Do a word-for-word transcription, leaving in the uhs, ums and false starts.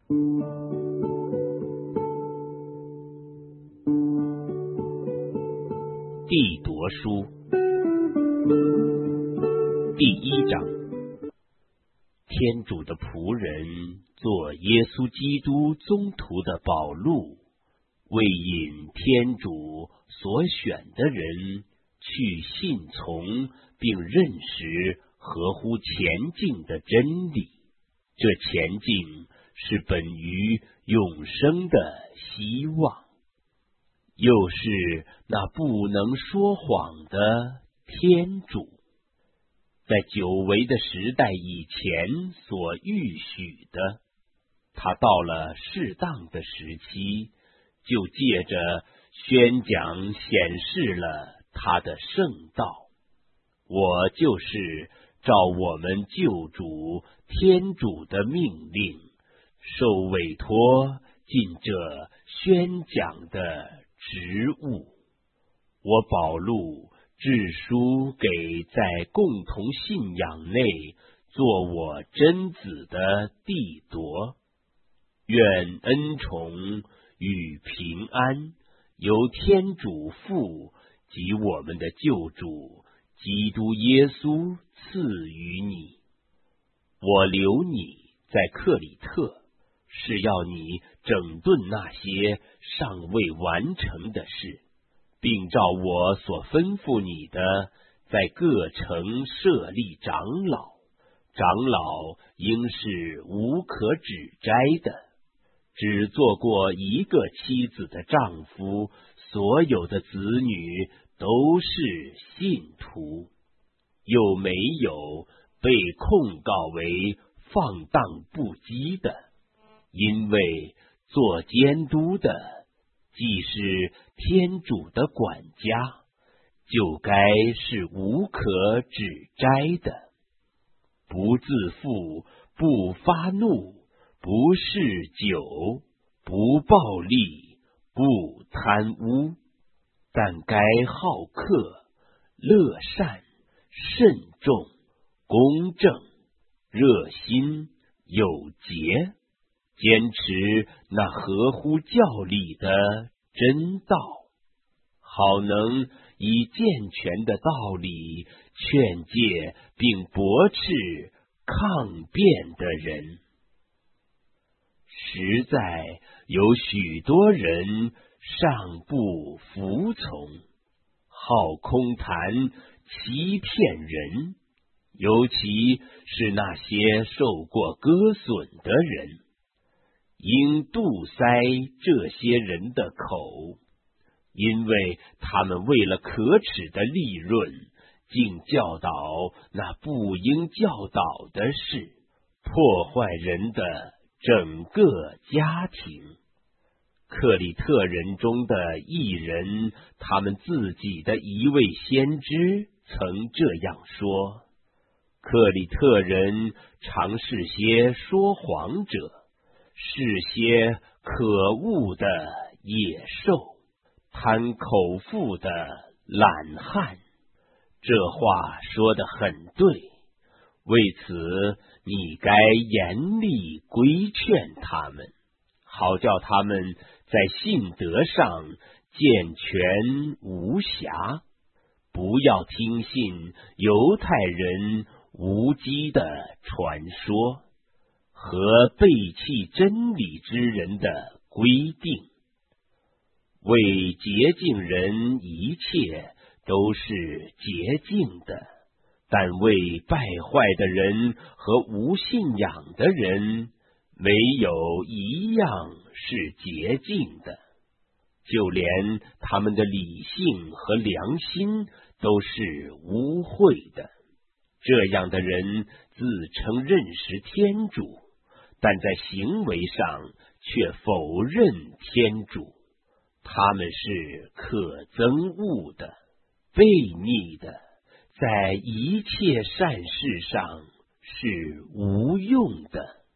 地铎书第一章。天主的仆人，做耶稣基督宗徒的保禄，为引天主所选的人去信从并认识合乎前进的真理。这前进是本于永生的希望，又是那不能说谎的天主在久违的时代以前所预许的。他到了适当的时期，就借着宣讲显示了他的圣道。我就是照我们救主天主的命令，受委托尽这宣讲的职务。我保禄致书给在共同信仰内做我真子的地铎，愿恩宠与平安由天主父及我们的救主基督耶稣赐予你。我留你在克里特，是要你整顿那些尚未完成的事，并照我所吩咐你的，在各城设立长老。长老应是无可指摘的，只做过一个妻子的丈夫，所有的子女都是信徒，又没有被控告为放荡不羁的，因为做监督的既是天主的管家，就该是无可指摘的，不自负，不发怒，不嗜酒，不暴力，不贪污，但该好客、乐善、慎重、公正、热心、有节，坚持那合乎教理的真道，好能以健全的道理劝诫并驳斥抗辩的人。实在有许多人尚不服从，好空谈，欺骗人，尤其是那些受过割损的人，应杜塞这些人的口，因为他们为了可耻的利润，竟教导那不应教导的事，破坏人的整个家庭。克里特人中的一人，他们自己的一位先知曾这样说：克里特人常是些说谎者，是些可恶的野兽，贪口腹的懒汉。这话说得很对，为此你该严厉规劝他们，好叫他们在信德上健全无瑕，不要听信犹太人无稽的传说和背弃真理之人的规定。为洁净人，一切都是洁净的，但为败坏的人和无信仰的人，没有一样是洁净的，就连他们的理性和良心都是污秽的。这样的人自称认识天主，但在行为上却否认天主。他们是可憎恶的、悖逆的，在一切善事上是无用的。